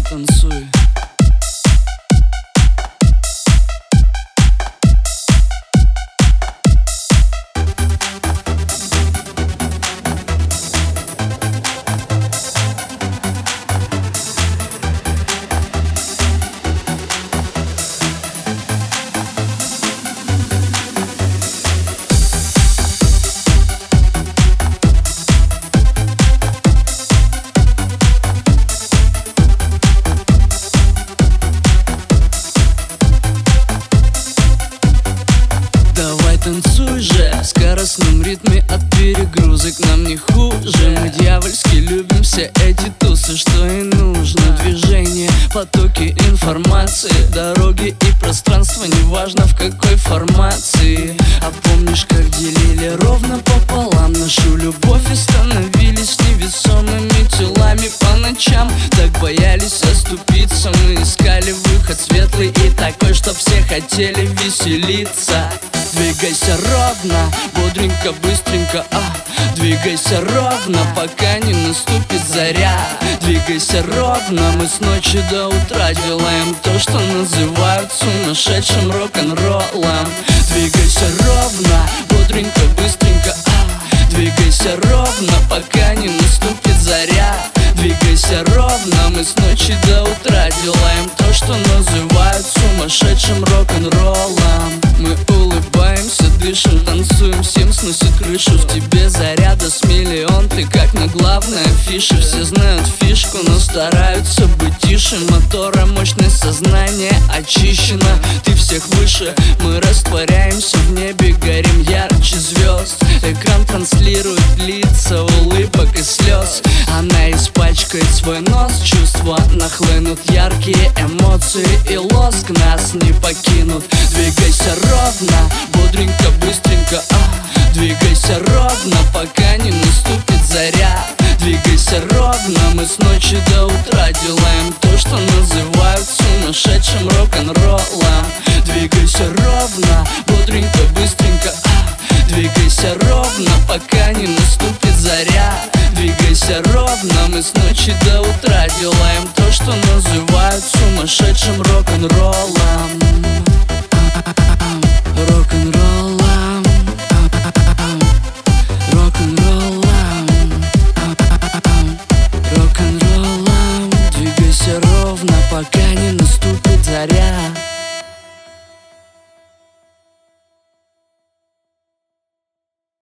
танцуй. Танцуй же в скоростном ритме от перегрузок, нам не хуже. Мы дьявольски любим все эти тусы, что и нужно. Движение, потоки информации, дороги и пространство, неважно в какой формации. А помнишь, как делили ровно пополам нашу любовь и становились невесомыми телами по ночам? Так боялись оступиться, мы искали выход светлый и такой, чтоб все хотели веселиться. Двигайся ровно, бодренько, быстренько, двигайся ровно, пока не наступит заря. Двигайся ровно, мы с ночи до утра делаем то, что называют сумасшедшим рок-н-роллом. Двигайся ровно, бодренько, быстренько, двигайся ровно, пока не наступит заря. Двигайся ровно, мы с ночи до утра делаем то, что называют сумасшедшим рок-н-роллом. Мы улыбаемся, дышим, танцуем, всем сносит крышу. В тебе заряда с миллион, ты как на главной афише. Все знают фишку, но стараются быть тише. Мотора мощность, сознание очищено, ты всех выше. Мы растворяемся в небе, горим ярче звезд. Экран транслирует лица улыбок и слез. Она испачкает свой нос, чувства нахлынут, яркие эмоции и лоск нас не покинут. Двигайся ровно, бодренько, быстренько, двигайся ровно, пока не наступит заря. Двигайся ровно, мы с ночи до утра делаем то, что называют сумасшедшим рок-н-роллом. Двигайся ровно, бодренько, быстренько, двигайся ровно, пока не наступит заря. Двигайся ровно, мы с ночи до утра делаем то, что называют сумасшедшим рок-н-роллом.